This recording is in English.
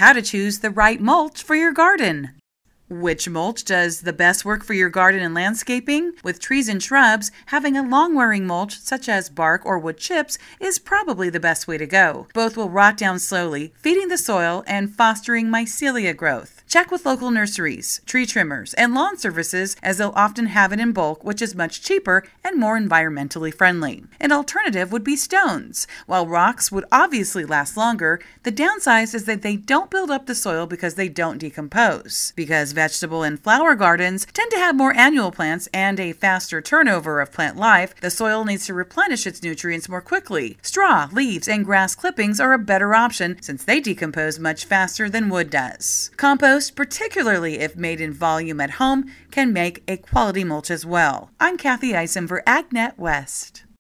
how to choose the right mulch for your garden. Which mulch does the best work for your garden and landscaping? With trees and shrubs, having a long-wearing mulch such as bark or wood chips is probably the best way to go. Both will rot down slowly, feeding the soil and fostering mycelia growth. Check with local nurseries, tree trimmers, and lawn services as they'll often have it in bulk, which is much cheaper and more environmentally friendly. An alternative would be stones. While rocks would obviously last longer, the downside is that they don't build up the soil because they don't decompose. Because vegetable and flower gardens tend to have more annual plants and a faster turnover of plant life, the soil needs to replenish its nutrients more quickly. Straw, leaves, and grass clippings are a better option since they decompose much faster than wood does. Compost, particularly if made in volume at home, can make a quality mulch as well. I'm Kathy Eisen for AgNet West.